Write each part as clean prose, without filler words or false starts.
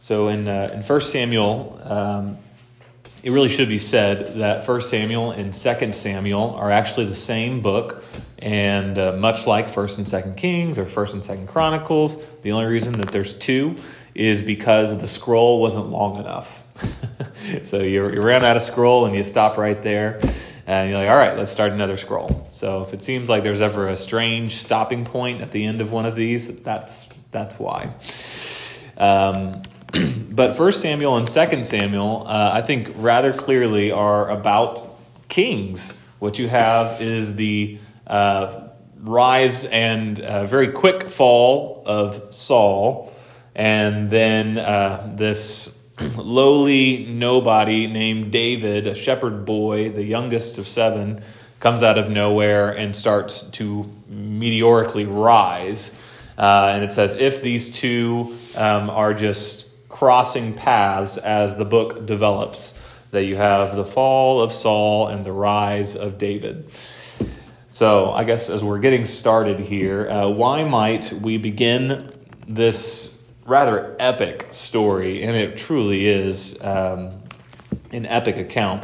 So in 1 Samuel, it really should be said that 1 Samuel and 2 Samuel are actually the same book, and much like 1 and 2 Kings or 1 and 2 Chronicles, the only reason that there's two is because the scroll wasn't long enough. So you ran out of scroll and you stop right there, and you're like, all right, let's start another scroll. So if it seems like there's ever a strange stopping point at the end of one of these, that's why. But 1 Samuel and 2 Samuel, I think rather clearly are about kings. What you have is the rise and very quick fall of Saul, and then this lowly nobody named David, a shepherd boy, the youngest of 7, comes out of nowhere and starts to meteorically rise. And it says, if these two are just crossing paths as the book develops, that you have the fall of Saul and the rise of David. So I guess as we're getting started here, why might we begin this rather epic story, and it truly is an epic account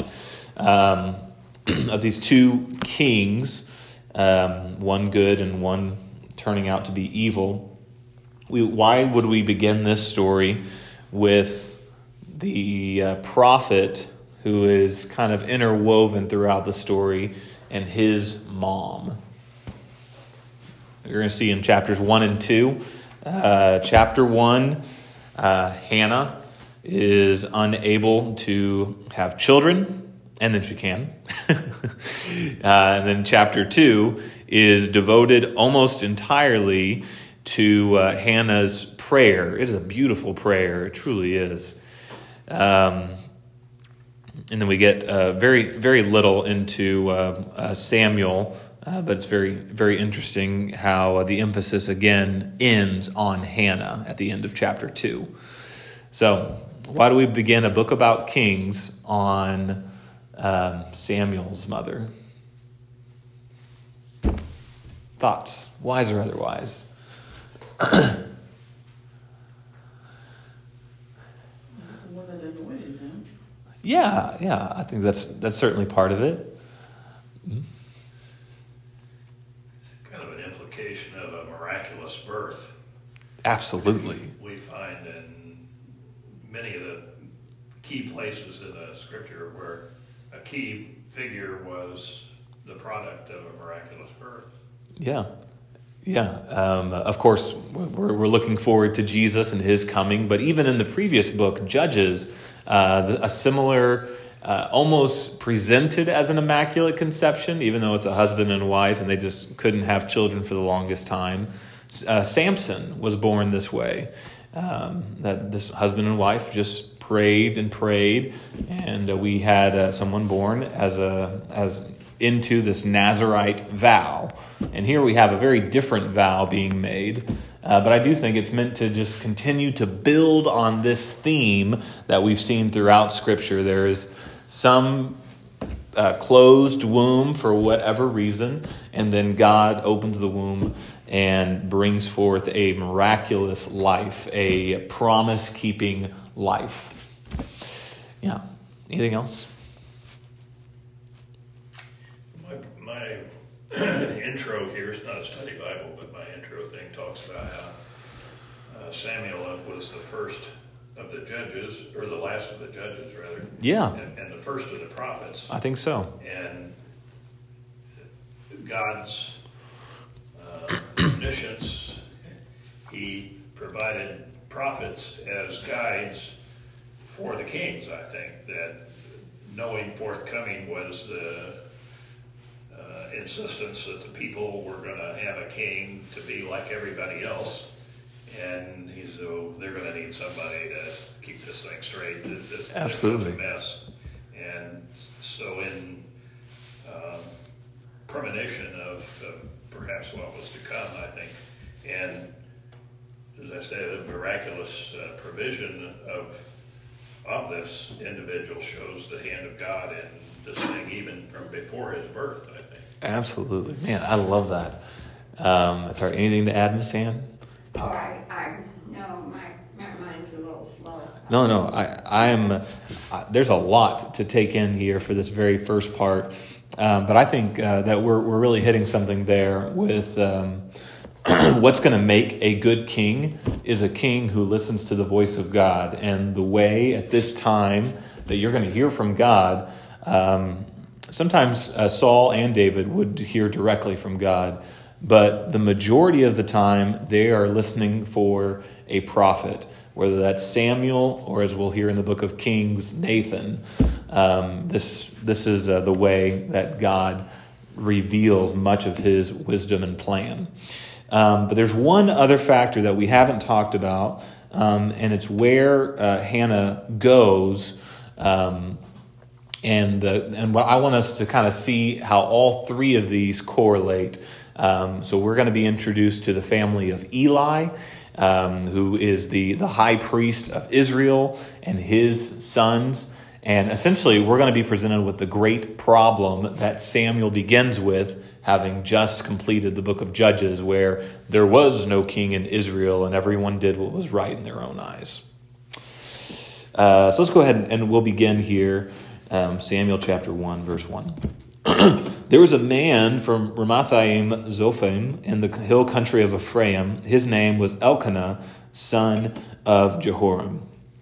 of these two kings, one good and one turning out to be evil. Why would we begin this story with the prophet who is kind of interwoven throughout the story and his mom? You're going to see in chapters 1 and 2. Chapter 1, Hannah is unable to have children, and then she can. And then chapter 2 is devoted almost entirely to Hannah's prayer. It is a beautiful prayer. It truly is. And then we get very, very little into Samuel. But it's very, very interesting how the emphasis again ends on Hannah at the end of chapter 2. So why do we begin a book about kings on Samuel's mother? Thoughts, wise or otherwise? That's the one that anointed him. Yeah, I think that's certainly part of it. Mm-hmm. Of a miraculous birth. Absolutely. We find in many of the key places in the scripture where a key figure was the product of a miraculous birth. Yeah. Of course, we're looking forward to Jesus and his coming, but even in the previous book, Judges, a similar almost presented as an immaculate conception, even though it's a husband and wife and they just couldn't have children for the longest time. Samson was born this way, that this husband and wife just prayed and prayed, and we had someone born as into this Nazirite vow. And here we have a very different vow being made. But I do think it's meant to just continue to build on this theme that we've seen throughout Scripture. There is some closed womb for whatever reason, and then God opens the womb and brings forth a miraculous life, a promise-keeping life. Yeah. Anything else? My intro here is not a study Bible, but my intro thing talks about how Samuel was the first of the judges, or the last of the judges, rather. Yeah. And the first of the prophets. I think so. And God's omniscience, he provided prophets as guides for the kings, I think, that knowing forthcoming was the insistence that the people were going to have a king to be like everybody else. And they're going to need somebody to keep this thing straight. This Absolutely. is a mess. And so in premonition of perhaps what was to come, I think, and as I said, a miraculous provision of this individual shows the hand of God in this thing, even from before his birth, I think. Absolutely. Man, I love that. Sorry, anything to add, Miss Ann? Oh, I know my mind's a little slow. No. I am. There's a lot to take in here for this very first part, but I think that we're really hitting something there with what's going to make a good king is a king who listens to the voice of God, and the way at this time that you're going to hear from God. Sometimes Saul and David would hear directly from God, but the majority of the time they are listening for a prophet, whether that's Samuel or, as we'll hear in the book of Kings, Nathan. This is the way that God reveals much of his wisdom and plan. But there's one other factor that we haven't talked about, and it's where Hannah goes. And what I want us to kind of see how all three of these correlate. So we're going to be introduced to the family of Eli, who is the high priest of Israel, and his sons. And essentially, we're going to be presented with the great problem that Samuel begins with, having just completed the book of Judges, where there was no king in Israel and everyone did what was right in their own eyes. So let's go ahead and we'll begin here. Samuel chapter 1, verse 1. There was a man from Ramathaim Zophim in the hill country of Ephraim. His name was Elkanah, son of Jehoram,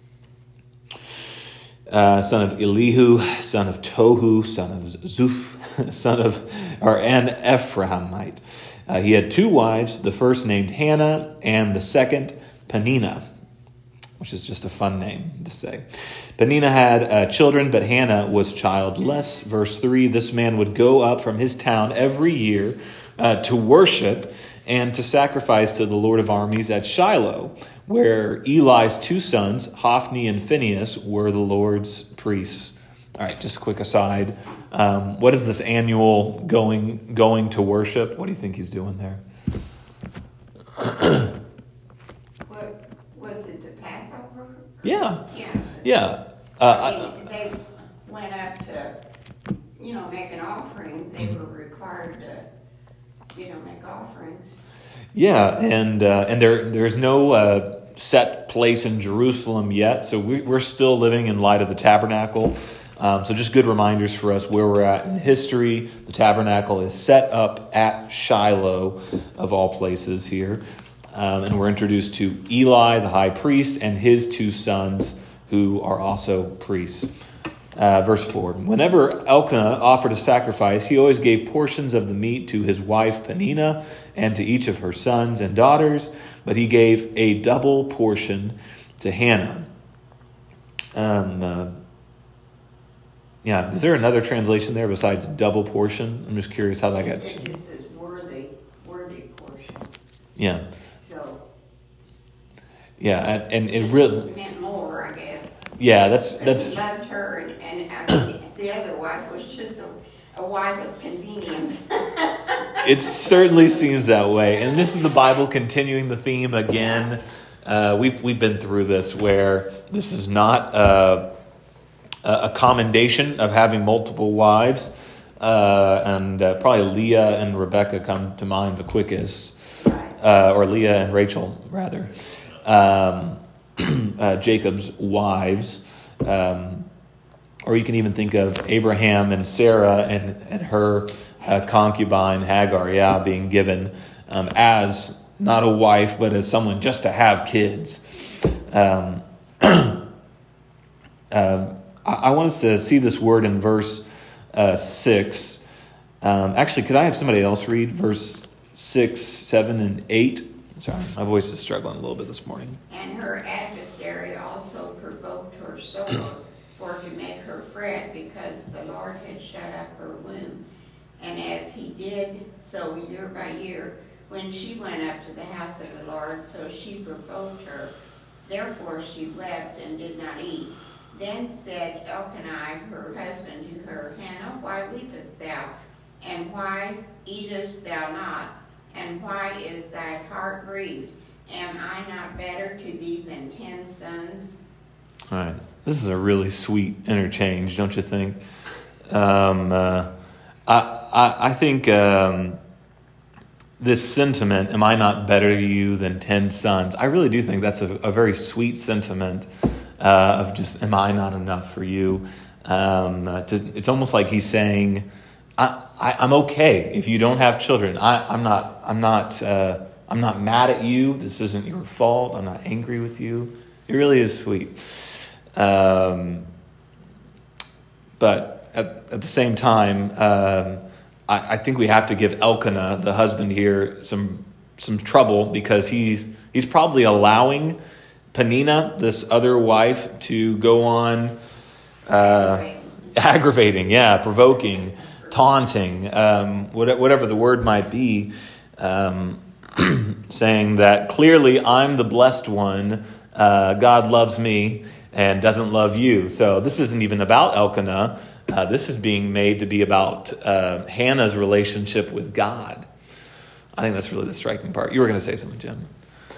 son of Elihu, son of Tohu, son of Zuph, an Ephraimite. He had two wives, the first named Hannah and the second Peninnah, which is just a fun name to say. Peninnah had children, but Hannah was childless. Verse 3, this man would go up from his town every year to worship and to sacrifice to the Lord of armies at Shiloh, where Eli's two sons, Hophni and Phinehas, were the Lord's priests. All right, just a quick aside. What is this annual going to worship? What do you think he's doing there? What was it, the Passover? Yeah. Yeah. They went up to, make an offering. They were required to, make offerings. Yeah, and there's no set place in Jerusalem yet, so we're still living in light of the tabernacle. So just good reminders for us where we're at in history. The tabernacle is set up at Shiloh, of all places here. And we're introduced to Eli, the high priest, and his two sons, who are also priests. Verse 4, whenever Elkanah offered a sacrifice, he always gave portions of the meat to his wife Peninnah and to each of her sons and daughters, but he gave a double portion to Hannah. Is there another translation there besides double portion? I'm just curious how that got. It just says worthy portion. Yeah. So. Yeah, and it really meant more, I guess. Yeah, that's. He loved her, and the other wife was just a wife of convenience. It certainly seems that way, and this is the Bible continuing the theme again. We've been through this where this is not a commendation of having multiple wives, and probably Leah and Rebecca come to mind the quickest, or Leah and Rachel rather. Jacob's wives, or you can even think of Abraham and Sarah and her concubine Hagar, being given as not a wife but as someone just to have kids. I want us to see this word in verse 6. Actually, could I have somebody else read verse 6, 7, and 8? Sorry, my voice is struggling a little bit this morning. And her adversary also provoked her sore for to make her fret, because the Lord had shut up her womb. And as he did so year by year, when she went up to the house of the Lord, so she provoked her. Therefore she wept and did not eat. Then said Elkanah her husband to her, Hannah, why weepest thou? And why eatest thou not? And why is thy heart grieved? Am I not better to thee than 10 sons? All right. This is a really sweet interchange, don't you think? I think this sentiment, am I not better to you than 10 sons? I really do think that's a very sweet sentiment of just, am I not enough for you? It's almost like he's saying, I'm okay if you don't have children. I'm not mad at you. This isn't your fault. I'm not angry with you. It really is sweet. But at the same time, I think we have to give Elkanah, the husband here, some trouble, because he's probably allowing Peninnah, this other wife, to go on aggravating, provoking, taunting, whatever the word might be, saying that clearly I'm the blessed one, God loves me and doesn't love you. So this isn't even about Elkanah. This is being made to be about Hannah's relationship with God. I think that's really the striking part. You were going to say something, Jim.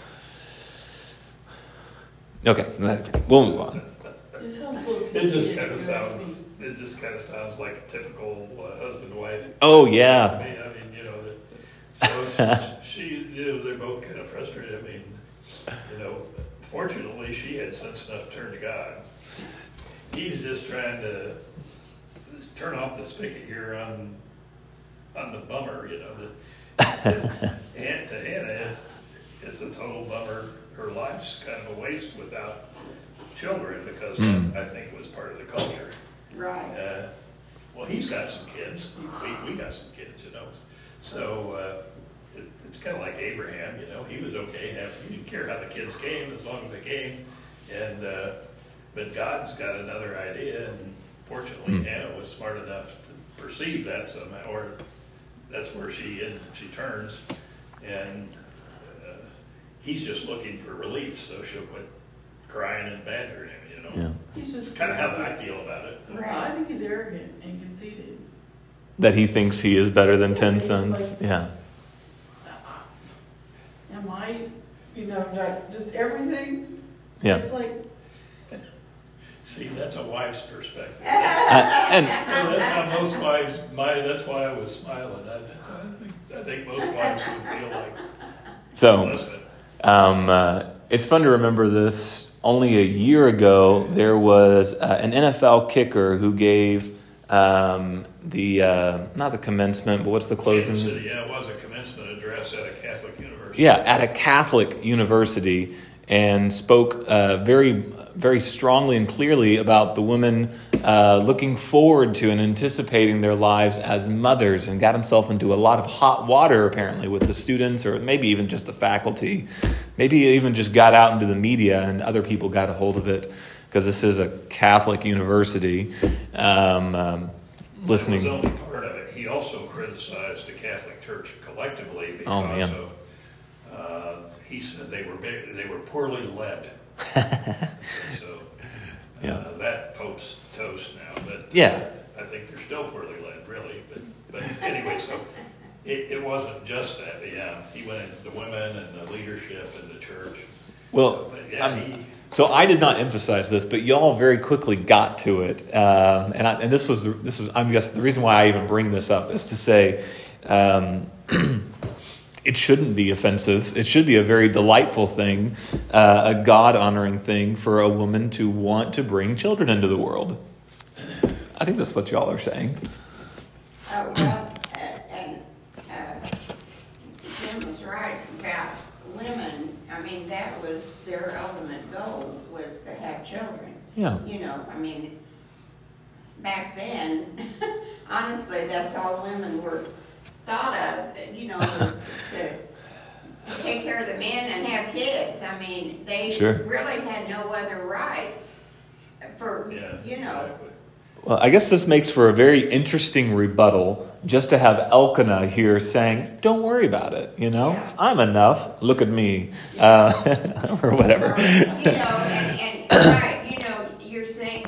Okay, we'll move on. It sounds a little It just confusing. kind of sounds like a typical husband-wife. Oh, yeah. I mean, so she, they're both kind of frustrated. I mean, fortunately, she had sense enough to turn to God. He's just trying to turn off the spigot here on the bummer, And to Hannah, it's a total bummer. Her life's kind of a waste without children, because that, I think, was part of the culture. Right. Well, he's got some kids. We got some kids, So it's kind of like Abraham, he was okay. He didn't care how the kids came as long as they came. And but God's got another idea, and fortunately, Hannah was smart enough to perceive that somehow, or that's where she turns, and he's just looking for relief, so she'll quit crying and badgering him. Yeah. He's just Kind of how I feel about it. I think he's arrogant and conceited. That he thinks he is better than 10 he's sons. like- Yeah. Am I, not just everything? Yeah. It's like, See, that's a wife's perspective. And That's how most wives. That's why I was smiling. I think most wives would feel like. so Listen, it's fun to remember this. Only a year ago, there was an NFL kicker who gave not the commencement, but what's the closing? Kansas City, it was a commencement address at a Catholic university. Yeah, at a Catholic university, and spoke very, very strongly and clearly about the women looking forward to and anticipating their lives as mothers, and got himself into a lot of hot water, apparently, with the students, or maybe even just the faculty. Maybe he even just got out into the media and other people got a hold of it, because this is a Catholic university. Listening. That was only part of it. He also criticized the Catholic Church collectively because he said they were poorly led. So that Pope's toast now, but I think they're still poorly led, really. But anyway, so it wasn't just that. He went into the women and the leadership and the church. Well, so I did not emphasize this, but y'all very quickly got to it, and this was I'm guessing the reason why I even bring this up is to say it shouldn't be offensive. It should be a very delightful thing, a God-honoring thing for a woman to want to bring children into the world. I think that's what y'all are saying. Jim was right about women. I mean, that was their ultimate goal, was to have children. Yeah. Back then, honestly, that's all women were thought of, was to take care of the men and have kids. I mean, they really had no other rights for, Exactly. Well, I guess this makes for a very interesting rebuttal, just to have Elkanah here saying, don't worry about it, I'm enough, look at me, or whatever. You're saying,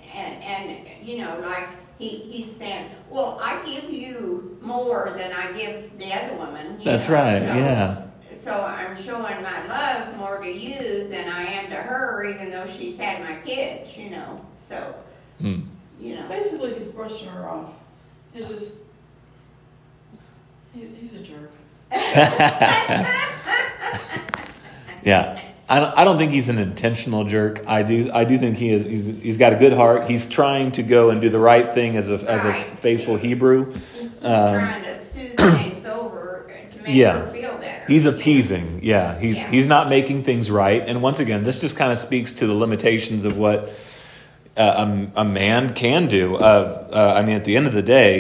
like he's saying, well, I give you more than I give the other woman. That's right, yeah. So I'm showing my love more to you than I am to her, even though she's had my kids, so... basically he's brushing her off. It's just, he's a jerk. Yeah. I don't think he's an intentional jerk. I do think he's got a good heart. He's trying to go and do the right thing as a faithful Hebrew. He's trying to soothe things over to make her feel better. He's appeasing. Yeah. He's not making things right. And once again, this just kind of speaks to the limitations of what a man can do. I mean, at the end of the day,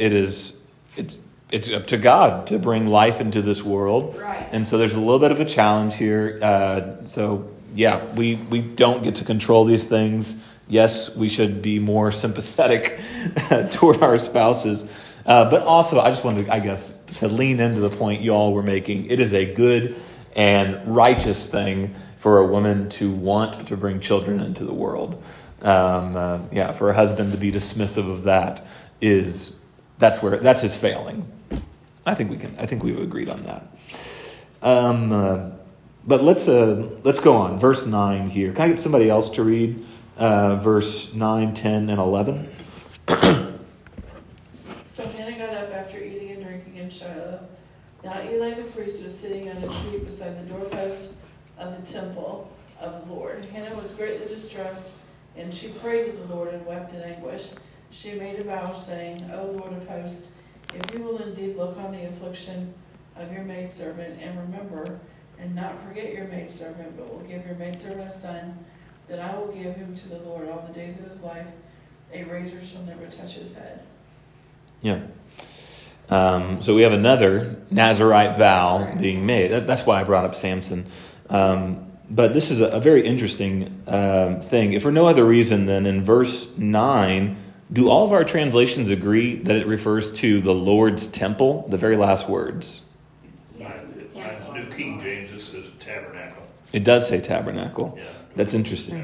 it's up to God to bring life into this world. Right. And so there's a little bit of a challenge here. We don't get to control these things. Yes, we should be more sympathetic toward our spouses. But also, I just wanted, to lean into the point you all were making. It is a good and righteous thing for a woman to want to bring children into the world. For a husband to be dismissive of that that's his failing. I think we've agreed on that. But let's go on. Verse 9 here. Can I get somebody else to read verse 9, 10, and 11? So Hannah got up after eating and drinking in Shiloh. Now Eli the priest was sitting on his seat beside the doorpost of the temple of the Lord. Hannah was greatly distressed, and she prayed to the Lord and wept in anguish. She made a vow, saying, O Lord of hosts, if you will indeed look on the affliction of your maidservant, and remember, and not forget your maidservant, but will give your maidservant a son, then I will give him to the Lord all the days of his life. A razor shall never touch his head. Yeah. So we have another Nazirite vow being made. That's why I brought up Samson. But this is a very interesting thing. If for no other reason than in verse 9, do all of our translations agree that it refers to the Lord's temple? The very last words. Mine's New King James, it says tabernacle. It does say tabernacle. Yeah. That's interesting.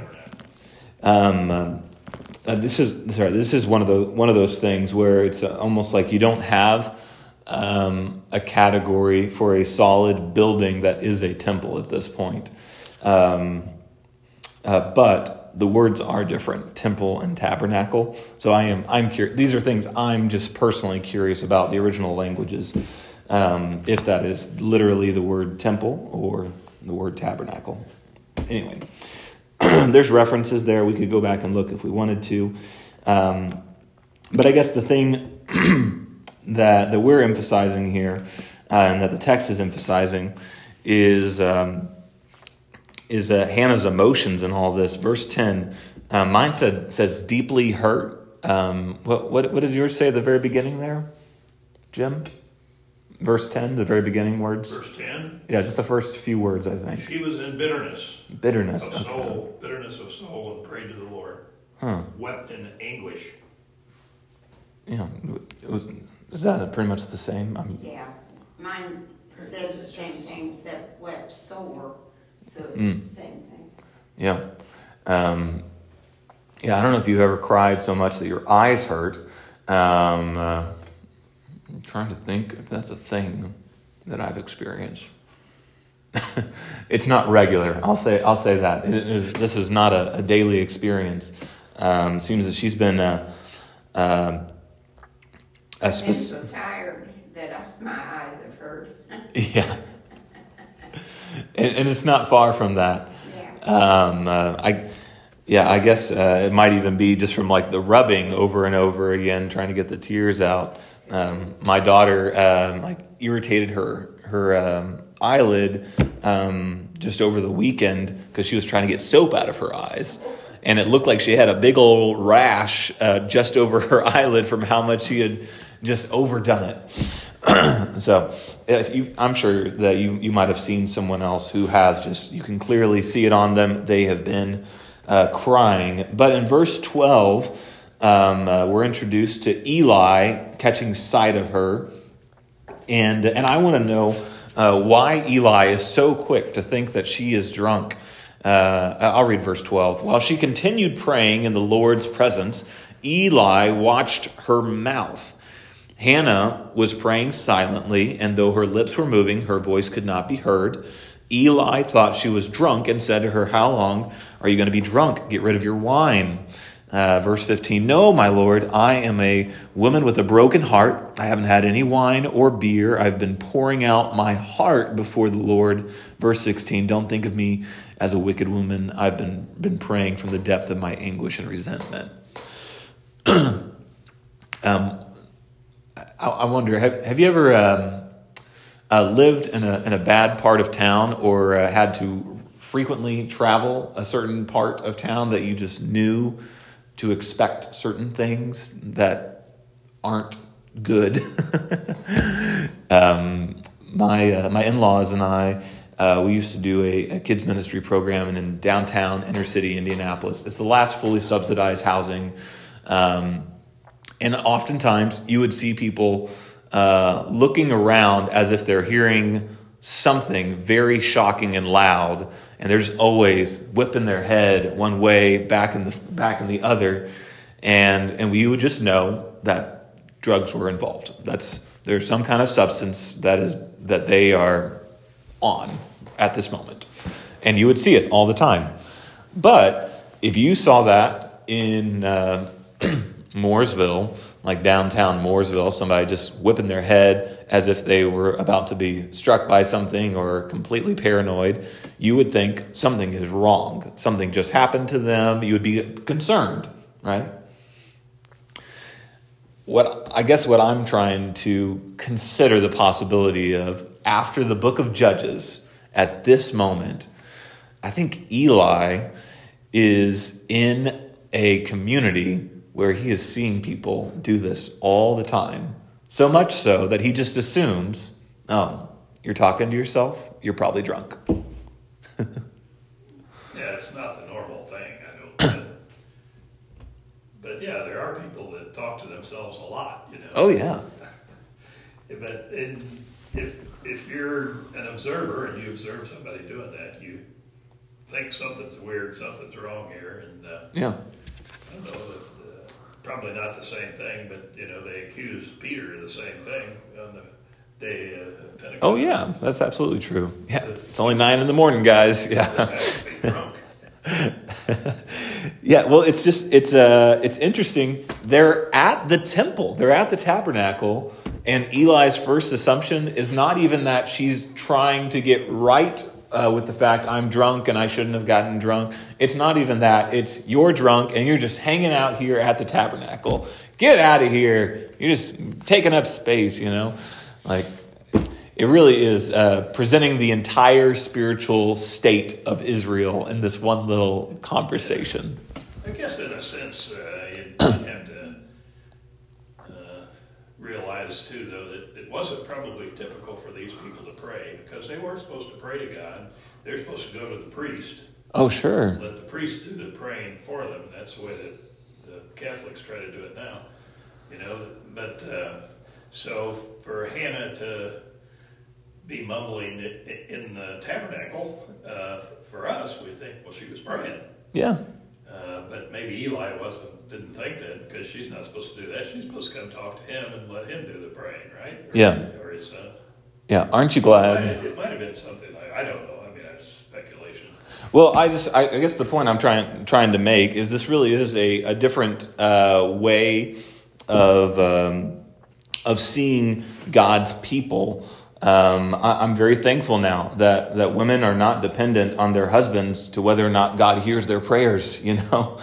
This is one of those things where it's almost like you don't have a category for a solid building that is a temple at this point. But the words are different, temple and tabernacle. So I'm curious. These are things I'm just personally curious about, the original languages, if that is literally the word temple or the word tabernacle. Anyway, there's references there. We could go back and look if we wanted to. But I guess the thing that we're emphasizing here, and that the text is emphasizing, is Hannah's emotions in all this. Verse 10, mine says deeply hurt. What does yours say at the very beginning there, Jim? Verse 10, the very beginning words. Verse 10? Yeah, just the first few words, I think. She was in bitterness. Bitterness of soul. Bitterness of soul, and prayed to the Lord. Wept in anguish. Yeah, is that pretty much the same? Yeah, mine says the same thing except wept sore, so it's the same thing. Yeah. I don't know if you've ever cried so much that your eyes hurt. I'm trying to think if that's a thing that I've experienced. It's not regular. I'll say that. This is not a daily experience. It seems that she's been I've been so tired that my eyes have hurt. Yeah. And it's not far from that. Yeah. I guess it might even be just from like the rubbing over and over again, trying to get the tears out. My daughter irritated her eyelid just over the weekend because she was trying to get soap out of her eyes. And it looked like she had a big old rash just over her eyelid from how much she had just overdone it. So I'm sure that you might have seen someone else who has just, you can clearly see it on them. They have been crying. But in verse 12, we're introduced to Eli catching sight of her. And I want to know why Eli is so quick to think that she is drunk. I'll read verse 12. While she continued praying in the Lord's presence, Eli watched her mouth. Hannah was praying silently, and though her lips were moving, her voice could not be heard. Eli thought she was drunk and said to her, "How long are you going to be drunk? Get rid of your wine." Verse 15, "No, my Lord, I am a woman with a broken heart. I haven't had any wine or beer. I've been pouring out my heart before the Lord." Verse 16, "Don't think of me as a wicked woman. I've been praying from the depth of my anguish and resentment." I wonder, have you ever lived in a bad part of town, or had to frequently travel a certain part of town that you just knew to expect certain things that aren't good? My in-laws and I, we used to do a kids ministry program in downtown inner city Indianapolis. It's the last fully subsidized housing. And oftentimes you would see people looking around as if they're hearing something very shocking and loud, and they're just always whipping their head one way, back in the other, and we would just know that drugs were involved. There's some kind of substance that they are on at this moment, and you would see it all the time. But if you saw that in Mooresville, like downtown Mooresville, somebody just whipping their head as if they were about to be struck by something or completely paranoid, you would think something is wrong. Something just happened to them. You would be concerned, right? What I'm trying to consider the possibility of, after the book of Judges, at this moment, I think Eli is in a community where he is seeing people do this all the time. So much so that he just assumes, oh, you're talking to yourself? You're probably drunk. Yeah, it's not the normal thing, I know. But yeah, there are people that talk to themselves a lot, you know. Oh, yeah. But if you're an observer and you observe somebody doing that, you think something's weird, something's wrong here. And yeah. I don't know, probably not the same thing, but you know, they accused Peter of the same thing on the day of Pentecost. Oh yeah, that's absolutely true. Yeah, it's only 9 a.m, guys. Yeah. Drunk. Yeah, well, it's interesting. They're at the temple. They're at the tabernacle, and Eli's first assumption is not even that she's trying to get right with the fact I'm drunk and I shouldn't have gotten drunk. It's not even that. It's you're drunk and you're just hanging out here at the tabernacle. Get out of here. You're just taking up space, you know? Like, it really is presenting the entire spiritual state of Israel in this one little conversation. I guess in a sense, you have to realize too, though, that it wasn't probably typical for these people to pray, because they weren't supposed to pray to God. They're supposed to go to the priest. Oh, sure. Let the priest do the praying for them. That's the way that the Catholics try to do it now, you know. But so for Hannah to be mumbling in the tabernacle, for us, we think, well, she was praying. Yeah. But maybe Eli didn't think that, because she's not supposed to do that. She's supposed to come talk to him and let him do the praying, right? Or his son. Yeah. Aren't you glad? It might have been something like, I don't know. I mean, that's speculation. Well, I guess the point I'm trying to make is this really is a different way of seeing God's people. I'm very thankful now that women are not dependent on their husbands to whether or not God hears their prayers, you know.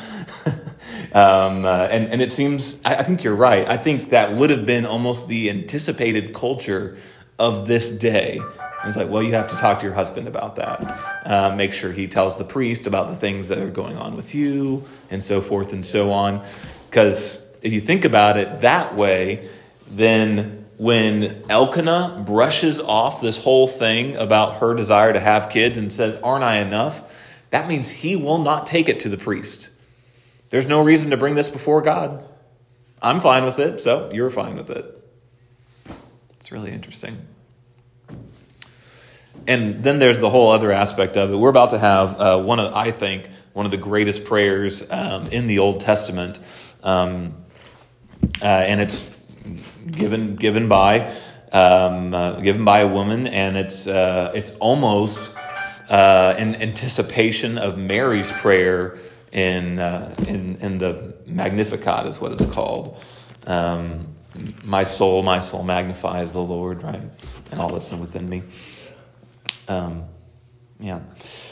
And it seems, I think you're right. I think that would have been almost the anticipated culture of this day. It's like, well, you have to talk to your husband about that. Make sure he tells the priest about the things that are going on with you, and so forth and so on. Because if you think about it that way, then when Elkanah brushes off this whole thing about her desire to have kids and says, aren't I enough? That means he will not take it to the priest. There's no reason to bring this before God. I'm fine with it, so you're fine with it. It's really interesting. And then there's the whole other aspect of it. We're about to have one of the greatest prayers in the Old Testament. And it's given by a woman, and it's almost in anticipation of Mary's prayer in the Magnificat is what it's called. My soul magnifies the Lord, right? And all that's within me. Yeah.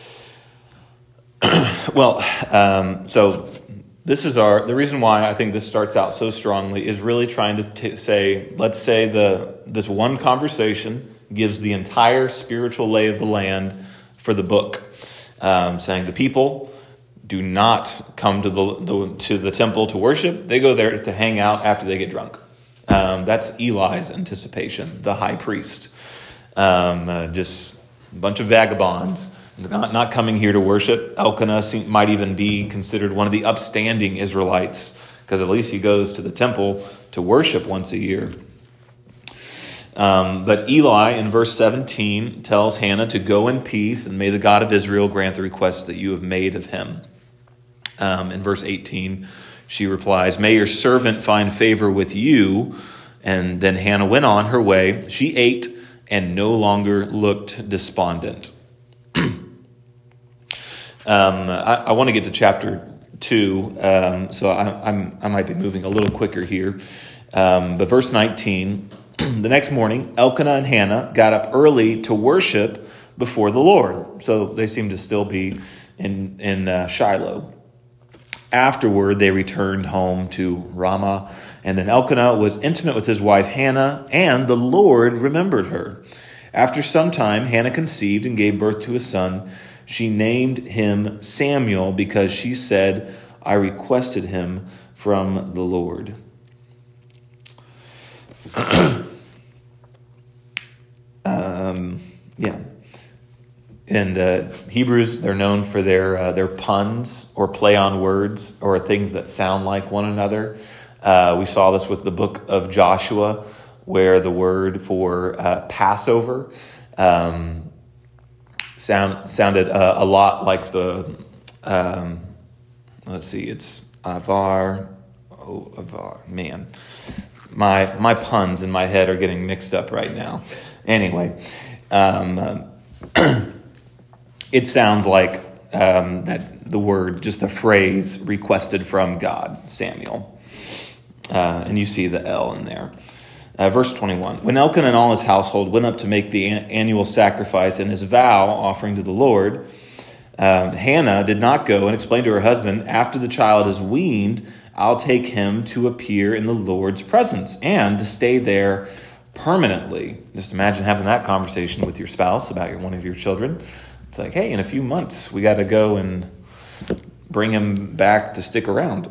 Well, so this is the reason why I think this starts out so strongly is really trying to say, let's say this one conversation gives the entire spiritual lay of the land for the book, saying the people do not come to the temple to worship. They go there to hang out after they get drunk. That's Eli's anticipation, the high priest. Just a bunch of vagabonds not coming here to worship. Elkanah might even be considered one of the upstanding Israelites, because at least he goes to the temple to worship once a year. But Eli, in verse 17, tells Hannah to go in peace, and may the God of Israel grant the request that you have made of him. In verse 18, she replies, may your servant find favor with you. And then Hannah went on her way. She ate and no longer looked despondent. I want to get to chapter 2, so I might be moving a little quicker here. But verse 19, the next morning, Elkanah and Hannah got up early to worship before the Lord. So they seem to still be in Shiloh. Afterward, they returned home to Ramah, and then Elkanah was intimate with his wife Hannah, and the Lord remembered her. After some time, Hannah conceived and gave birth to a son. She named him Samuel because she said, I requested him from the Lord. Yeah. And Hebrews, they're known for their puns or play on words or things that sound like one another. We saw this with the book of Joshua, where the word for Passover sounded a lot like the, it's Avar. Oh, Avar. Man, my puns in my head are getting mixed up right now. Anyway, it sounds like that the word, just the phrase, requested from God, Samuel. And you see the L in there. Verse 21. When Elkanah and all his household went up to make the annual sacrifice and his vow offering to the Lord, Hannah did not go and explain to her husband, after the child is weaned, I'll take him to appear in the Lord's presence and to stay there permanently. Just imagine having that conversation with your spouse about one of your children. It's like, hey, in a few months, we got to go and bring him back to stick around.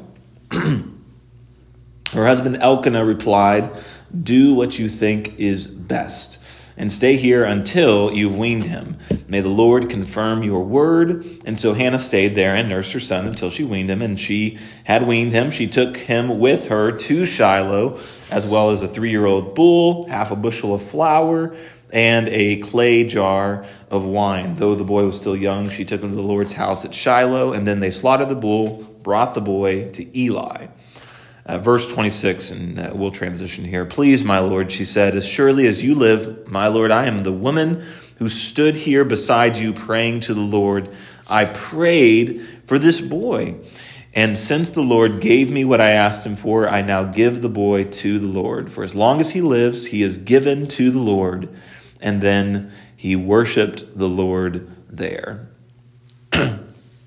Her husband Elkanah replied, do what you think is best, and stay here until you've weaned him. May the Lord confirm your word. And so Hannah stayed there and nursed her son until she weaned him. And she had weaned him. She took him with her to Shiloh, as well as a 3-year-old bull, half a bushel of flour, and a clay jar of wine. Though the boy was still young, she took him to the Lord's house at Shiloh, and then they slaughtered the bull, brought the boy to Eli. Verse 26, and we'll transition here. Please, my Lord, she said, as surely as you live, my Lord, I am the woman who stood here beside you praying to the Lord. I prayed for this boy. And since the Lord gave me what I asked him for, I now give the boy to the Lord. For as long as he lives, he is given to the Lord. And then he worshiped the Lord there. Yeah.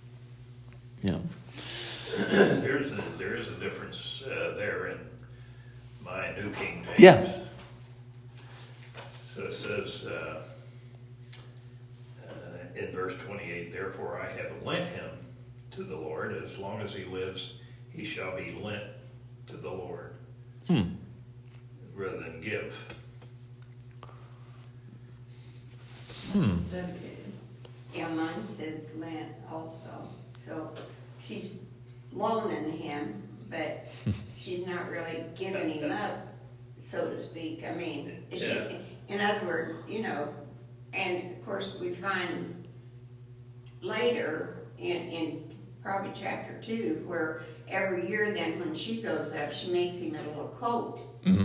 There is a difference there in my New King James. Yeah. So it says in verse 28, therefore I have lent him to the Lord. As long as he lives, he shall be lent to the Lord. Rather than give. It's dedicated. Yeah, mine says Lent also. So she's loaning him, but she's not really giving him up, so to speak. I mean, in other words, and of course we find later in probably chapter 2 where every year then when she goes up, she makes him a little coat,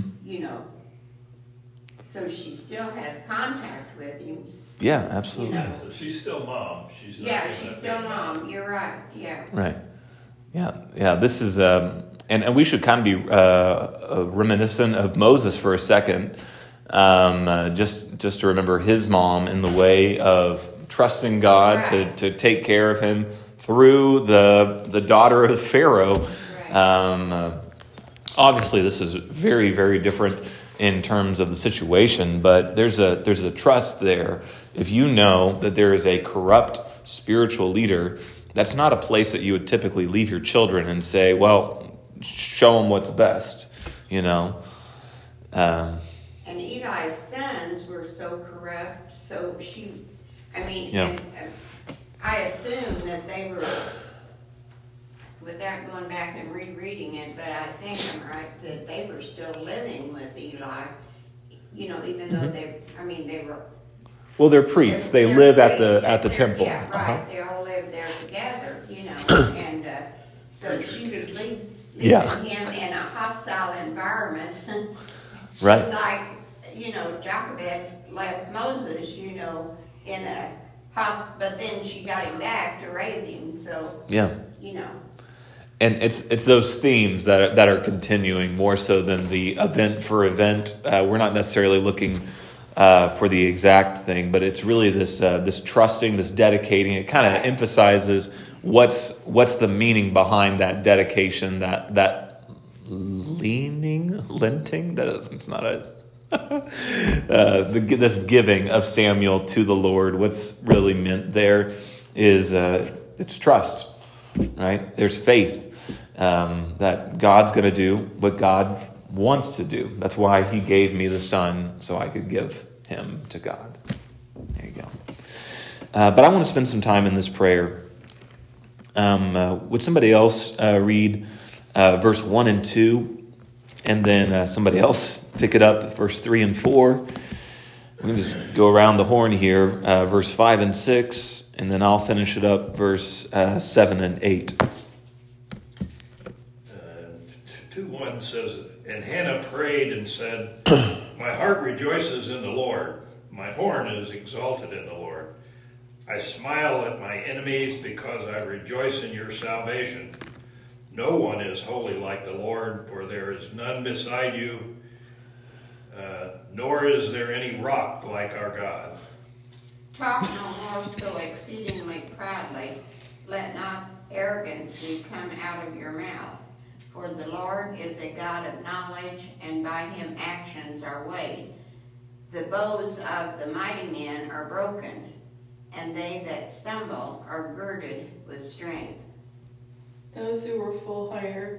so she still has contact with him. Yeah, absolutely. So she's still mom. She's not she's still mom. You're right. Yeah. Right. Yeah. This is, and we should kind of be reminiscent of Moses for a second, just to remember his mom in the way of trusting God to take care of him through the daughter of Pharaoh. Obviously, this is very, very different in terms of the situation, but there's a trust there. If you know that there is a corrupt spiritual leader, that's not a place that you would typically leave your children and say, well, show them what's best, And Eli's sons were so corrupt, so and I assume that they were, without going back and rereading it, but I think I'm right, that they were still living with Eli, even though they were... Well, they're priests. They live at the temple. Yeah, right. They all live there together, and so she was leaving him in a hostile environment. Right. It's like, Jochebed left Moses, in a but then she got him back to raise him, so, And it's those themes that are continuing more so than the event for event. We're not necessarily looking for the exact thing, but it's really this trusting, this dedicating. It kind of emphasizes what's the meaning behind that dedication, that lenting. That is not a this giving of Samuel to the Lord. What's really meant there is it's trust, right? There's faith that God's going to do what God wants to do. That's why he gave me the son, so I could give him to God. There you go. But I want to spend some time in this prayer. Would somebody else read verse 1 and 2, and then somebody else pick it up, verse 3 and 4. We can just go around the horn here, verse 5 and 6, and then I'll finish it up, verse 7 and 8. 2:1 says, "And Hannah prayed and said, My heart rejoices in the Lord. My horn is exalted in the Lord. I smile at my enemies because I rejoice in your salvation. No one is holy like the Lord, for there is none beside you, nor is there any rock like our God." Talk no more so exceedingly proudly. Let not arrogancy come out of your mouth. For the Lord is a God of knowledge, and by him actions are weighed. The bows of the mighty men are broken, and they that stumble are girded with strength. Those who were full hire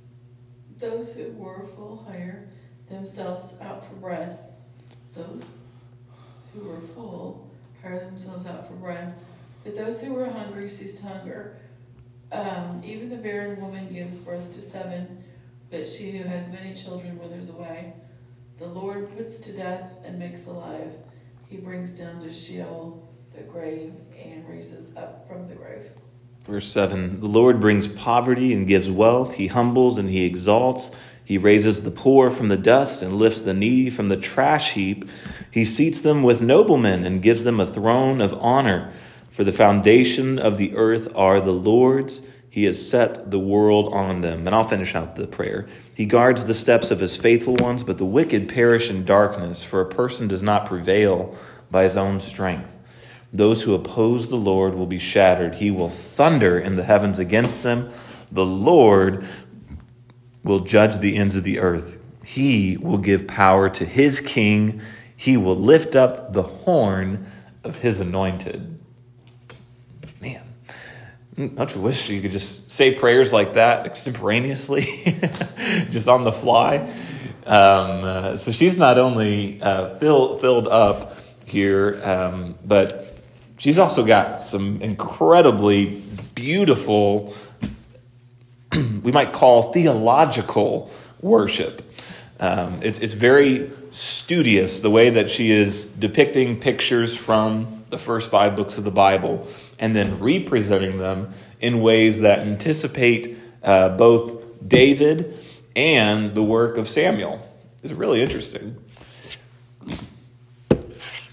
themselves out for bread. Those who were full hire themselves out for bread. But those who were hungry ceased hunger. Even the barren woman gives birth to 7, but she who has many children withers away. The Lord puts to death and makes alive. He brings down to Sheol the grave and raises up from the grave. Verse 7, "The Lord brings poverty and gives wealth. He humbles and he exalts. He raises the poor from the dust and lifts the needy from the trash heap. He seats them with noblemen and gives them a throne of honor. For the foundation of the earth are the Lord's. He has set the world on them." And I'll finish out the prayer. "He guards the steps of his faithful ones, but the wicked perish in darkness, for a person does not prevail by his own strength. Those who oppose the Lord will be shattered. He will thunder in the heavens against them. The Lord will judge the ends of the earth. He will give power to his king. He will lift up the horn of his anointed." Man, don't you wish you could just say prayers like that extemporaneously, just on the fly? So she's not only filled up here, but she's also got some incredibly beautiful, we might call theological worship. It's very studious, the way that she is depicting pictures from the first 5 books of the Bible and then representing them in ways that anticipate both David and the work of Samuel. It's really interesting.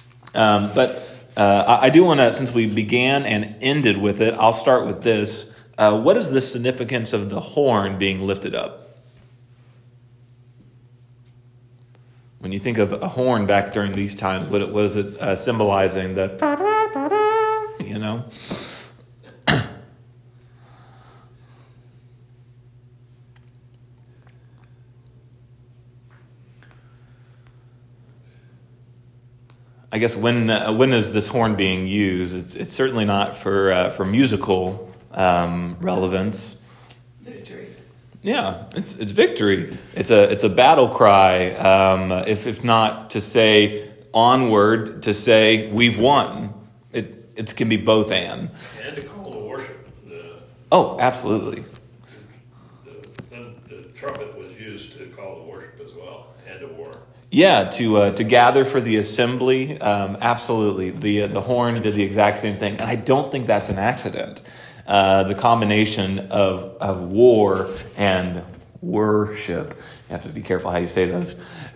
But I do want to, since we began and ended with it, I'll start with this. what is the significance of the horn being lifted up? When you think of a horn back during these times, what is it symbolizing? You know? I guess when is this horn being used? It's certainly not for musical relevance. Victory. Yeah, it's victory. It's a battle cry. If not to say onward, to say we've won. It can be both and to call to worship. Oh, absolutely. The trumpet was used to call to worship as well, and to war. Yeah, to gather for the assembly. Absolutely, the horn did the exact same thing, and I don't think that's an accident. The combination of war and worship, you have to be careful how you say those,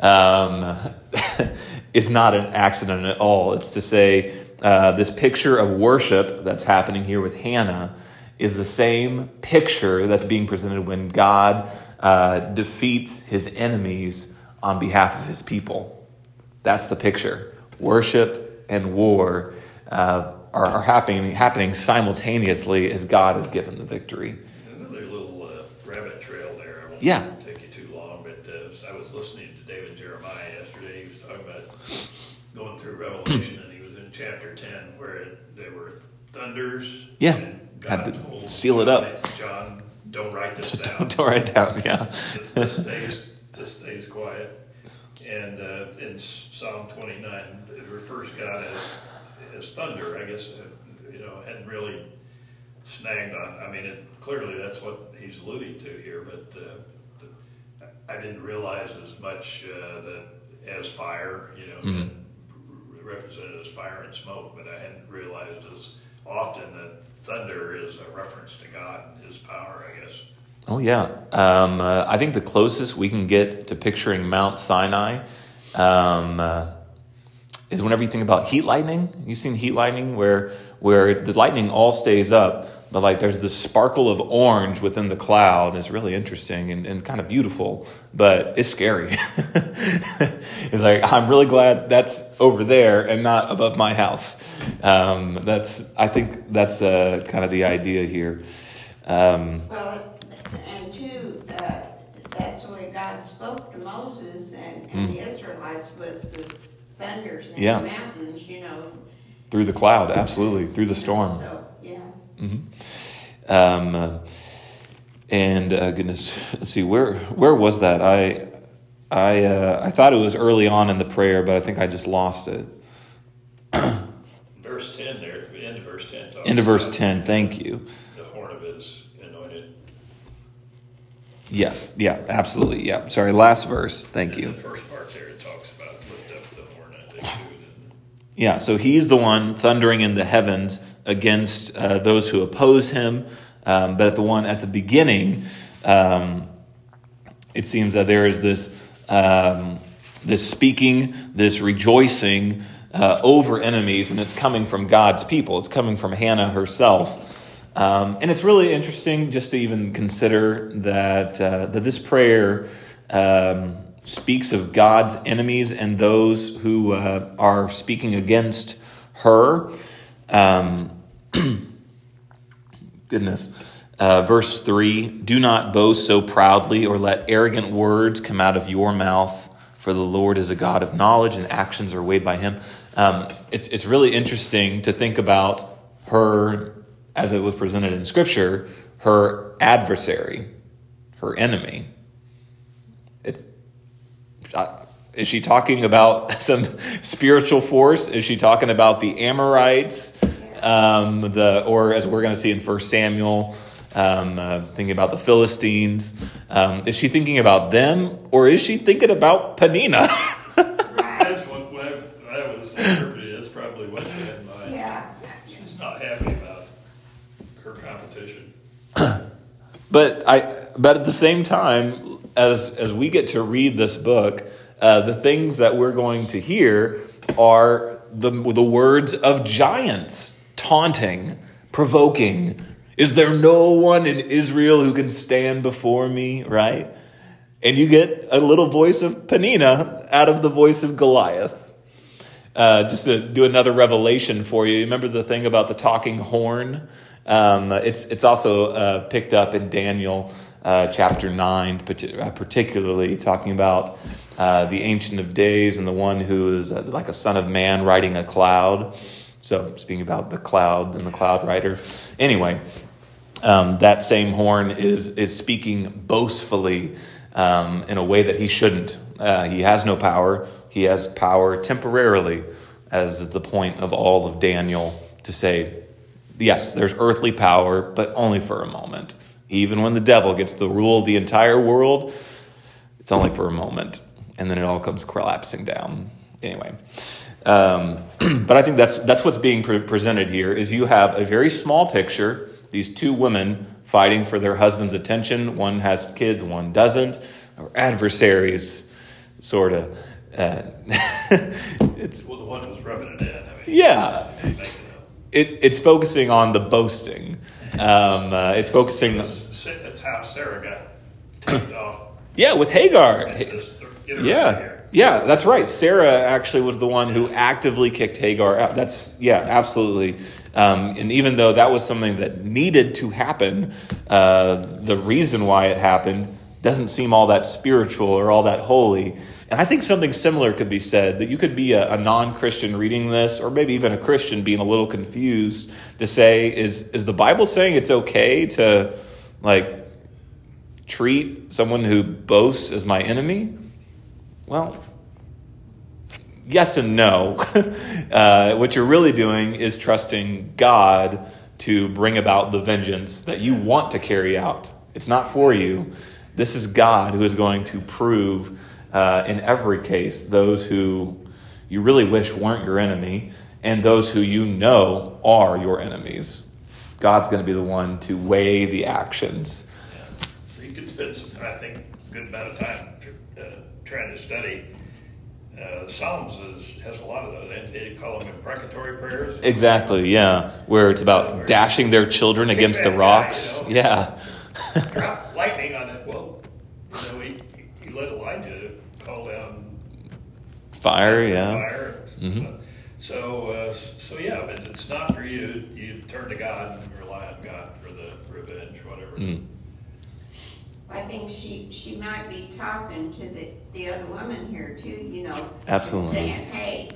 is not an accident at all. It's to say this picture of worship that's happening here with Hannah is the same picture that's being presented when God defeats his enemies on behalf of his people. That's the picture. Worship and war are happening simultaneously as God has given the victory. Another little rabbit trail there. I won't take you too long, but I was listening to David Jeremiah yesterday. He was talking about going through Revelation, and he was in chapter 10 where there were thunders. Yeah, and God had to told seal it up. John, don't write this down. Don't write it down, yeah. This stays quiet. And in Psalm 29, it refers God as thunder. I guess, hadn't really snagged on. I mean, clearly that's what he's alluding to here, but I didn't realize as much that as fire, represented as fire and smoke, but I hadn't realized as often that thunder is a reference to God and his power, I guess. Oh, yeah. I think the closest we can get to picturing Mount Sinai is whenever you think about heat lightning. You've seen heat lightning where the lightning all stays up, but like there's this sparkle of orange within the cloud. It's really interesting and kind of beautiful, but it's scary. It's like, I'm really glad that's over there and not above my house. I think that's kind of the idea here. Well, and two, that's the way God spoke to Moses and the Israelites was the thunders and the mountains, Through the cloud, absolutely. Through the storm. So, yeah. Mm-hmm. And goodness, let's see, where was that? I thought it was early on in the prayer, but I think I just lost it. Verse 10 there, at the end of verse 10. End of verse 10, thank you. The horn of his anointed. Yes, yeah, absolutely, yeah. Sorry, last verse, thank you. The first part there, it talks about lift up the horn, I think, too. Yeah, so he's the one thundering in the heavens against those who oppose him. But at the beginning, it seems that there is this speaking, this rejoicing over enemies, and it's coming from God's people. It's coming from Hannah herself. And it's really interesting just to even consider that this prayer speaks of God's enemies and those who are speaking against her. Goodness. Verse 3, do not boast so proudly or let arrogant words come out of your mouth, for the Lord is a God of knowledge and actions are weighed by him. It's really interesting to think about her, as it was presented in Scripture, her adversary, her enemy. Is she talking about some spiritual force? Is she talking about the Amorites? Or as we're going to see in 1 Samuel, thinking about the Philistines. Is she thinking about them, or is she thinking about Peninnah? That's what I was interpreting. That's probably what she had in mind. Yeah. She's not happy about her competition. But at the same time, as we get to read this book, the things that we're going to hear are the words of giants, taunting, provoking. Is there no one in Israel who can stand before me, right? And you get a little voice of Peninnah out of the voice of Goliath. Just to do another revelation for you. Remember the thing about the talking horn? It's also picked up in Daniel chapter 9, particularly talking about the Ancient of Days and the one who is like a son of man riding a cloud. So speaking about the cloud and the cloud rider. Anyway, that same horn is speaking boastfully in a way that he shouldn't. He has no power. He has power temporarily, as is the point of all of Daniel, to say, yes, there's earthly power, but only for a moment. Even when the devil gets the rule of the entire world, it's only for a moment. And then it all comes collapsing down. Anyway, but I think that's what's being presented here, is you have a very small picture, these two women fighting for their husband's attention. One has kids, one doesn't, or adversaries, sort of. It's the one who's rubbing it in. Yeah, it's focusing on the boasting. It's focusing. That's how Sarah got taken off. Yeah, with Hagar. Yeah, that's right. Sarah actually was the one who actively kicked Hagar out. Absolutely. And even though that was something that needed to happen, the reason why it happened doesn't seem all that spiritual or all that holy. And I think something similar could be said, that you could be a non-Christian reading this, or maybe even a Christian being a little confused, to say, is the Bible saying it's okay to treat someone who boasts as my enemy? Well, yes and no. What you're really doing is trusting God to bring about the vengeance that you want to carry out. It's not for you. This is God who is going to prove in every case those who you really wish weren't your enemy and those who you know are your enemies. God's going to be the one to weigh the actions. Yeah. So you could spend, I think, a good amount of time trying to study. Psalms has a lot of those. They call them imprecatory prayers. Exactly, yeah. Where it's about dashing their children against the rocks. Guy, Yeah. Drop lightning on it. Well, he let Elijah call down Fire, yeah. Fire. Mm-hmm. So yeah, but it's not for you. You turn to God and rely on God for the revenge, whatever. Mm. I think she might be talking to the other woman here too, Absolutely. saying, hey,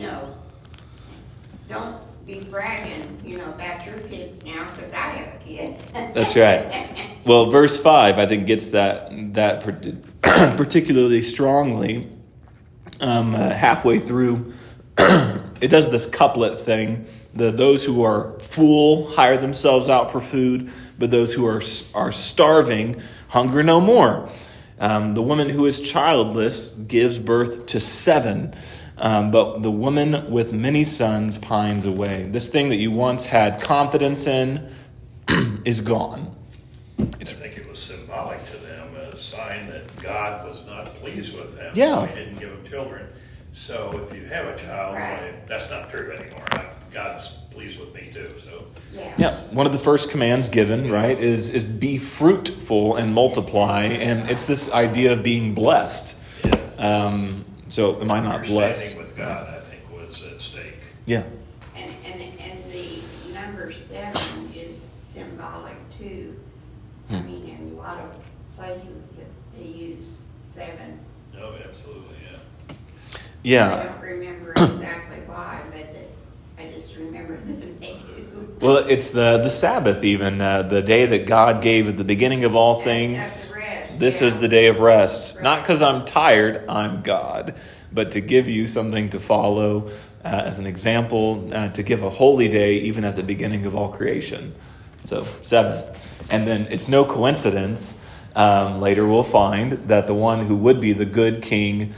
don't be bragging, about your kids now, because I have a kid. That's right. Well, verse 5, I think, gets that particularly strongly. Halfway through, it does this couplet thing. Those who are full hire themselves out for food, but those who are starving hunger no more. The woman who is childless gives birth to 7. But the woman with many sons pines away. This thing that you once had confidence in is gone. I think it was symbolic to them, a sign that God was not pleased with them. Yeah. So he didn't give them children. So if you have a child, Right. That's not true anymore. God's pleased with me too. So Yeah, one of the first commands given, right, is be fruitful and multiply. And it's this idea of being blessed. So am I not blessed? Standing with God, I think, was at stake. Yeah. And the number 7 is symbolic too. I mean, in a lot of places they use 7. No, absolutely, yeah. I Yeah. don't remember exactly why, but I just remember that they do. Well, it's the Sabbath even, the day that God gave at the beginning of all things. That's rest, This yeah. is the day of rest. Right. Not because I'm tired, I'm God. But to give you something to follow as an example, to give a holy day even at the beginning of all creation. So 7. And then it's no coincidence. Later we'll find that the one who would be the good king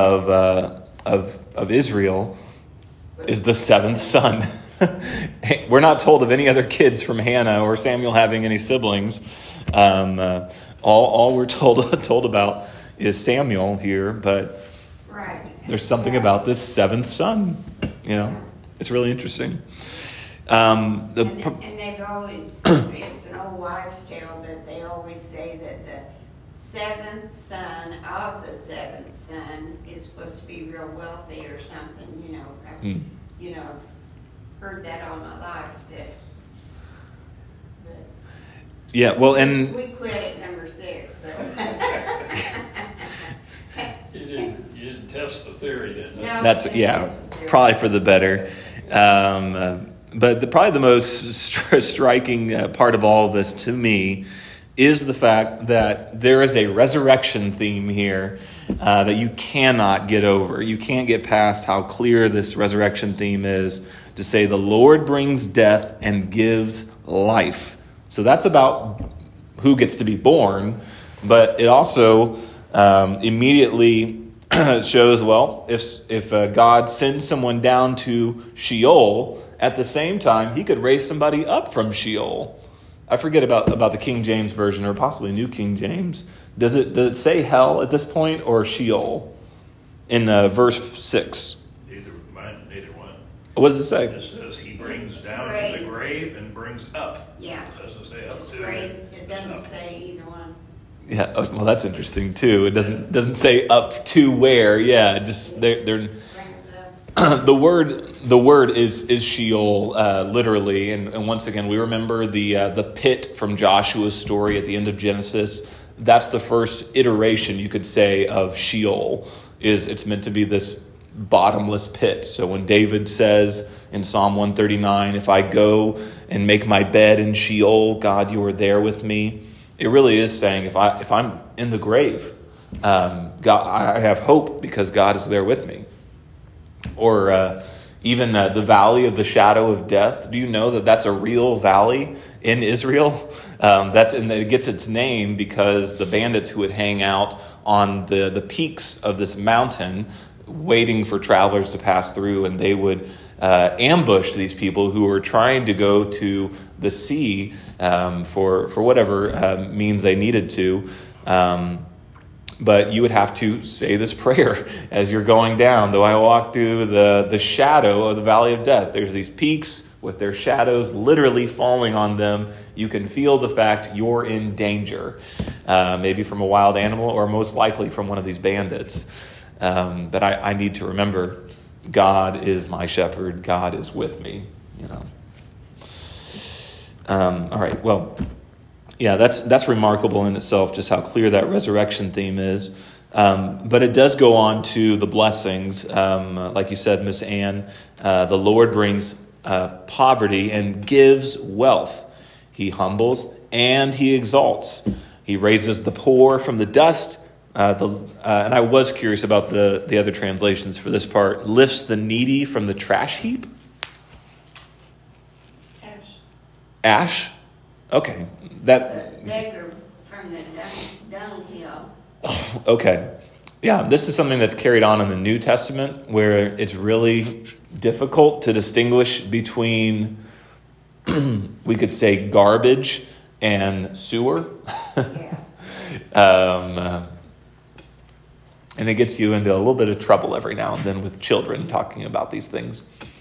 of Israel is the 7th son. We're not told of any other kids from Hannah or Samuel having any siblings. All we're told about is Samuel here, but Right. there's something about this 7th son. It's really interesting. And they've always, it's an old wives' tale, but they always say that the seventh son of the seventh son is supposed to be real wealthy or something, you know. I've heard that all my life. Yeah, well, and we quit at number 6, so. You didn't test the theory, didn't you? No, that's probably for the better. But probably the most striking part of all of this to me is the fact that there is a resurrection theme here that you cannot get over. You can't get past how clear this resurrection theme is to say the Lord brings death and gives life. So that's about who gets to be born, but it also immediately shows, well, if God sends someone down to Sheol, at the same time, he could raise somebody up from Sheol. I forget about the King James Version, or possibly New King James. Does it say hell at this point, or Sheol in verse 6? Neither one. What does it say? It says he brings down to the grave and brings up. Yeah. It doesn't say up It's to. great. It doesn't say either one. Yeah, well, that's interesting too. It doesn't say up to where. Yeah, just they're Brings up. the word is Sheol, literally, and once again we remember the pit from Joshua's story at the end of Genesis. That's the first iteration, you could say, of Sheol. It's meant to be this bottomless pit. So when David says in Psalm 139, "If I go and make my bed in Sheol, God, you are there with me," it really is saying if I'm in the grave, God, I have hope because God is there with me. Or even the valley of the shadow of death. Do you know that that's a real valley in Israel? And it gets its name because the bandits who would hang out on the peaks of this mountain, waiting for travelers to pass through, and they would ambush these people who were trying to go to the sea for whatever means they needed to. But you would have to say this prayer as you're going down. Though I walk through the shadow of the valley of death. There's these peaks with their shadows literally falling on them. You can feel the fact you're in danger. Maybe from a wild animal, or most likely from one of these bandits. But I need to remember, God is my shepherd. God is with me. All right. Well, yeah, that's remarkable in itself, just how clear that resurrection theme is. But it does go on to the blessings. Like you said, Miss Ann, the Lord brings poverty and gives wealth. He humbles and he exalts. He raises the poor from the dust. And I was curious about the other translations for this part. Lifts the needy from the trash heap. Ash? Okay. The beggar from the dunghill. Okay. Yeah, this is something that's carried on in the New Testament, where it's really difficult to distinguish between, we could say, garbage and sewer. Yeah. And it gets you into a little bit of trouble every now and then with children talking about these things.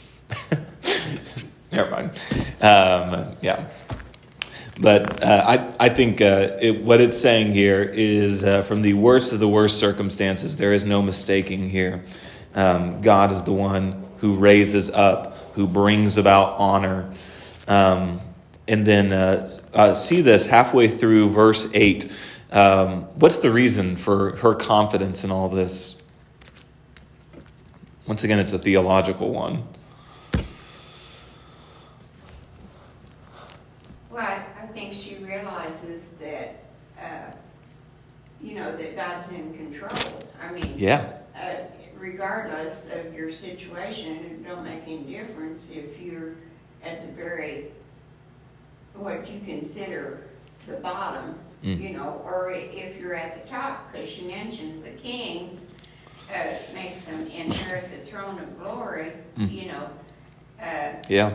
Never mind. Yeah. But I think what it's saying here is from the worst of the worst circumstances, there is no mistaking here. God is the one who raises up, who brings about honor. And then see this halfway through verse 8. What's the reason for her confidence in all this? Once again, it's a theological one. Well, I think she realizes that, that God's in control. I mean, Yeah. Regardless of your situation, it don't make any difference if you're at the very, what you consider the bottom, or if you're at the top, because she mentions the kings makes them inherit the throne of glory, Yeah.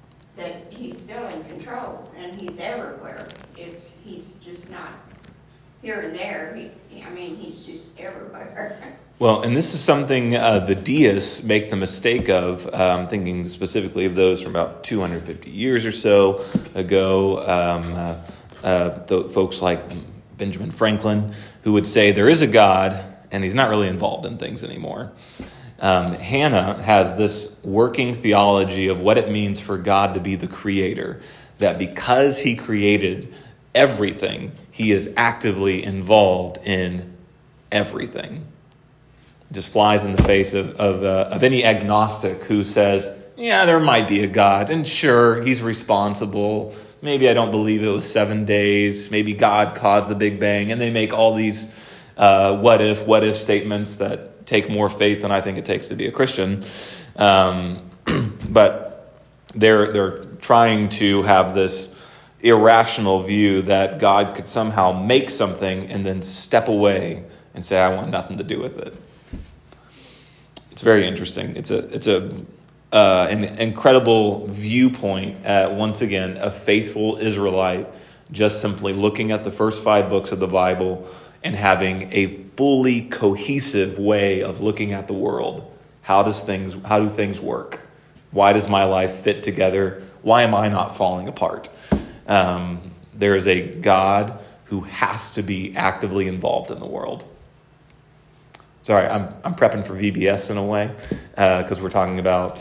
that he's still in control and he's everywhere. He's just not here and there. He's just everywhere. Well, and this is something the deists make the mistake of, thinking specifically of those from about 250 years or so ago, folks like Benjamin Franklin, who would say there is a God, and he's not really involved in things anymore. Hannah has this working theology of what it means for God to be the creator, that because he created everything, he is actively involved in everything. It just flies in the face of any agnostic who says, yeah, there might be a God, and sure, he's responsible. Maybe I don't believe it was 7 days. Maybe God caused the Big Bang, and they make all these what if statements that take more faith than I think it takes to be a Christian. But they're trying to have this irrational view that God could somehow make something and then step away and say, I want nothing to do with it. It's very interesting. It's an incredible viewpoint at, once again, a faithful Israelite just simply looking at the first 5 books of the Bible and having a fully cohesive way of looking at the world. How do things work? Why does my life fit together? Why am I not falling apart? There is a God who has to be actively involved in the world. Sorry, I'm prepping for VBS in a way, because we're talking about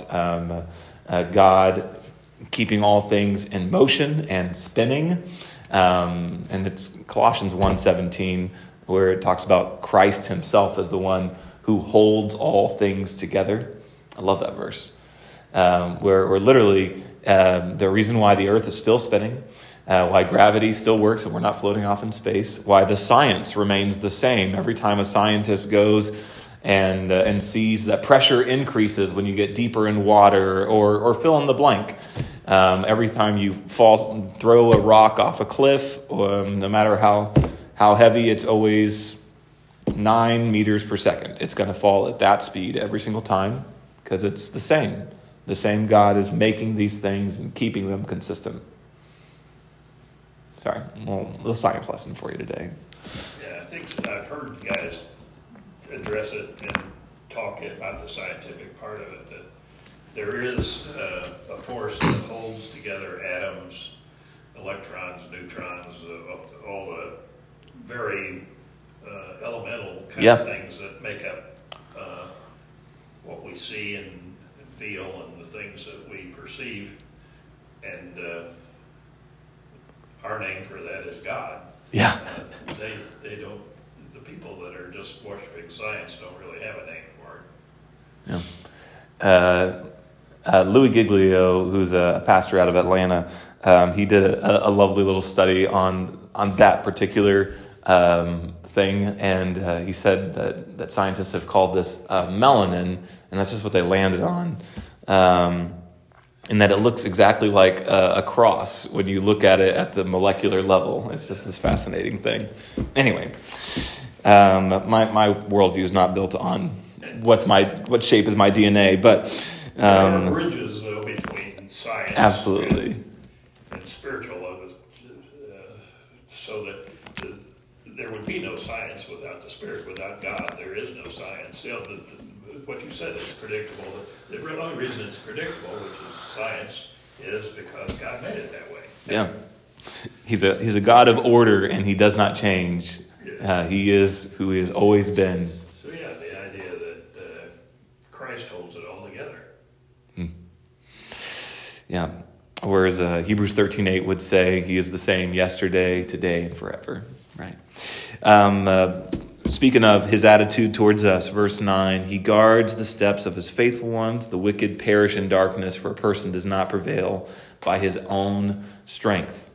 God keeping all things in motion and spinning. And it's Colossians 1:17, where it talks about Christ himself as the one who holds all things together. I love that verse. Where literally the reason why the earth is still spinning, why gravity still works and we're not floating off in space, why the science remains the same. Every time a scientist goes and sees that pressure increases when you get deeper in water, or fill in the blank. Every time you throw a rock off a cliff, no matter how heavy, it's always 9 meters per second. It's going to fall at that speed every single time because it's the same. The same God is making these things and keeping them consistent. Sorry, well, a little science lesson for you today. Yeah, I think I've heard guys address it and talk about the scientific part of it, that there is a force that holds together atoms, electrons, neutrons, all the very elemental kind of things that make up what we see and feel and the things that we perceive. And our name for that is God. Yeah. They don't, the people that are just worshiping science don't really have a name for it. Yeah. Louis Giglio, who's a pastor out of Atlanta, he did a lovely little study on that particular thing, and he said that scientists have called this melanin, and that's just what they landed on. And that it looks exactly like a cross when you look at it at the molecular level. It's just this fascinating thing. Anyway, my worldview is not built on what shape is my DNA, but there are bridges though between science, absolutely, and spiritual, so that there would be no science without the Spirit, without God. There is no science. What you said is predictable. The only reason it's predictable, which is science, is because God made it that way. Yeah, he's a God of order, and he does not change. Yes. He is who he has always been. So yeah, the idea that Christ holds it all together. Yeah. Whereas Hebrews 13:8 would say he is the same yesterday, today, and forever. Right. Speaking of his attitude towards us, verse 9, he guards the steps of his faithful ones. The wicked perish in darkness, for a person does not prevail by his own strength.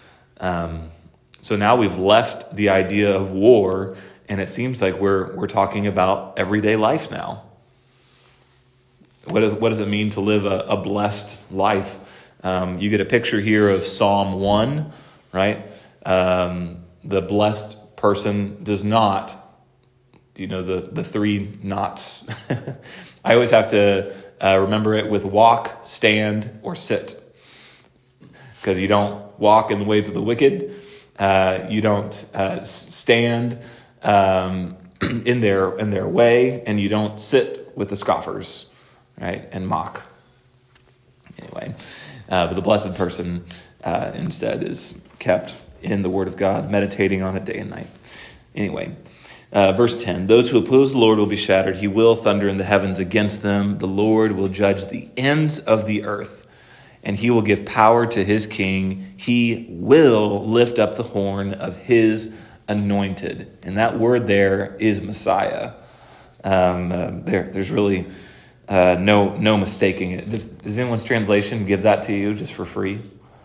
So now we've left the idea of war, and it seems like we're talking about everyday life now. What does it mean to live a blessed life? You get a picture here of Psalm 1, right? The blessed person does not, the 3 knots? I always have to remember it with walk, stand, or sit. Because you don't walk in the ways of the wicked. You don't stand in their way, and you don't sit with the scoffers, right, and mock. Anyway, but the blessed person instead is kept in the Word of God, meditating on it day and night. Anyway, verse 10, those who oppose the Lord will be shattered. He will thunder in the heavens against them. The Lord will judge the ends of the earth, and he will give power to his king. He will lift up the horn of his anointed. And that word there is Messiah. There's really no mistaking it. Does anyone's translation give that to you just for free?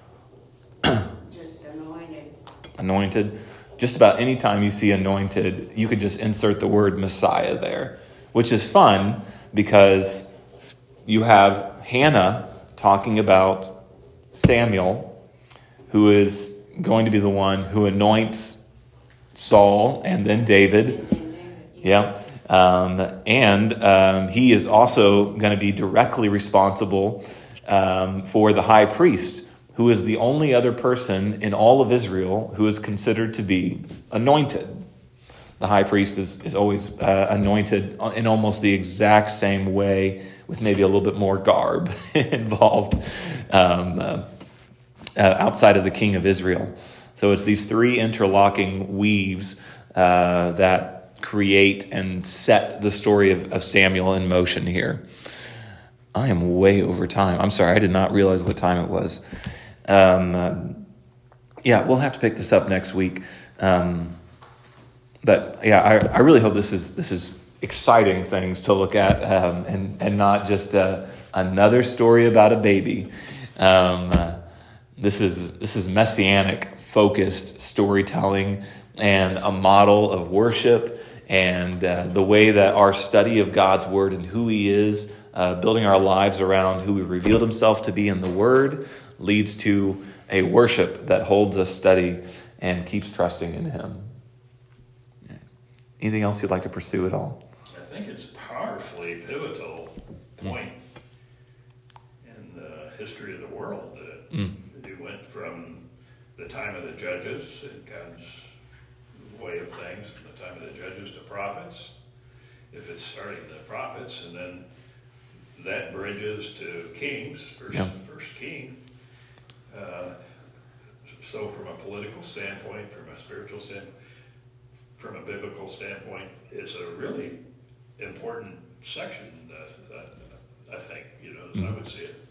Just anointed. Anointed. Just about any time you see anointed, you could just insert the word Messiah there, which is fun because you have Hannah talking about Samuel, who is going to be the one who anoints Saul and then David. Yeah. And he is also going to be directly responsible for the high priest, who is the only other person in all of Israel who is considered to be anointed. The high priest is always anointed in almost the exact same way, with maybe a little bit more garb involved outside of the king of Israel. So it's these three interlocking weaves that create and set the story of Samuel in motion here. I am way over time. I'm sorry, I did not realize what time it was. We'll have to pick this up next week. But yeah, I really hope this is exciting things to look at, and not just another story about a baby. This is messianic focused storytelling and a model of worship, and the way that our study of God's word and who he is, building our lives around who he revealed himself to be in the word, leads to a worship that holds us steady and keeps trusting in him. Anything else you'd like to pursue at all? I think it's a powerfully pivotal point in the history of the world. It went from the time of the judges and God's way of things, from the time of the judges to prophets, if it's starting the prophets, and then that bridges to kings, first king. So from a political standpoint, from a spiritual standpoint, from a biblical standpoint, it's a really important section, I think, as I would see it.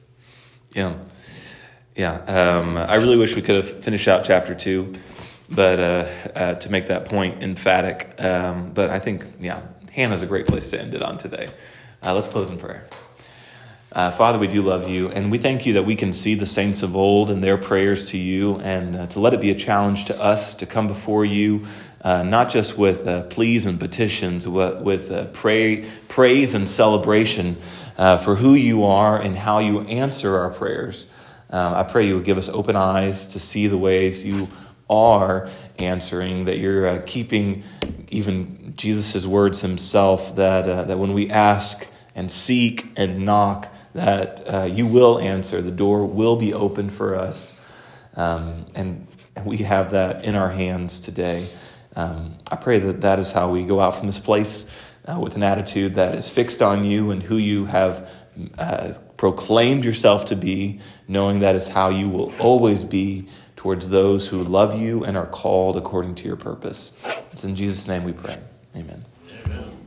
Yeah. I really wish we could have finished out chapter 2, but to make that point emphatic. But I think, Hannah's a great place to end it on today. Let's close in prayer. Father, we do love you, and we thank you that we can see the saints of old and their prayers to you, and to let it be a challenge to us to come before you, not just with pleas and petitions, but with praise and celebration for who you are and how you answer our prayers. I pray you would give us open eyes to see the ways you are answering, that you're keeping even Jesus' words himself, that when we ask and seek and knock, that you will answer. The door will be open for us. And we have that in our hands today. I pray that is how we go out from this place, with an attitude that is fixed on you and who you have proclaimed yourself to be, knowing that is how you will always be towards those who love you and are called according to your purpose. It's in Jesus' name we pray. Amen. Amen.